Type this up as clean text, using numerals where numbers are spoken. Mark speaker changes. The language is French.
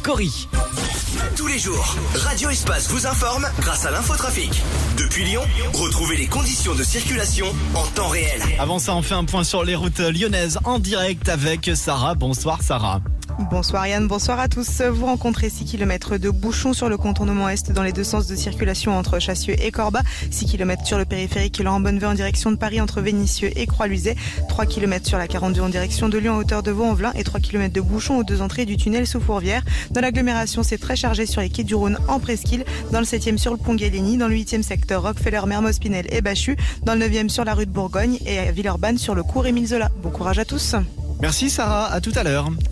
Speaker 1: Cory.
Speaker 2: Tous les jours, Radio Espace vous informe grâce à l'infotrafic. Depuis Lyon, retrouvez les conditions de circulation en temps réel.
Speaker 1: Avant ça, on fait un point sur les routes lyonnaises en direct avec Sarah. Bonsoir Sarah.
Speaker 3: Bonsoir Yann, bonsoir à tous. Vous rencontrez 6 km de bouchons sur le contournement est dans les deux sens de circulation entre Chassieux et Corba. 6 km sur le périphérique Laurent Bonnevet en direction de Paris entre Vénissieux et Croix-Luiset. 3 km sur la 42 en direction de Lyon à hauteur de Vaux-en-Velin et 3 km de bouchons aux deux entrées du tunnel sous Fourvière. Dans l'agglomération, c'est très chargé sur les quais du Rhône en Presqu'île. Dans le 7e sur le pont Gallieni. Dans le 8e secteur Rockefeller, Mermoz-Pinel et Bachu. Dans le 9e sur la rue de Bourgogne et à Villeurbanne sur le cours Émile Zola. Bon courage à tous.
Speaker 1: Merci Sarah, à tout à l'heure.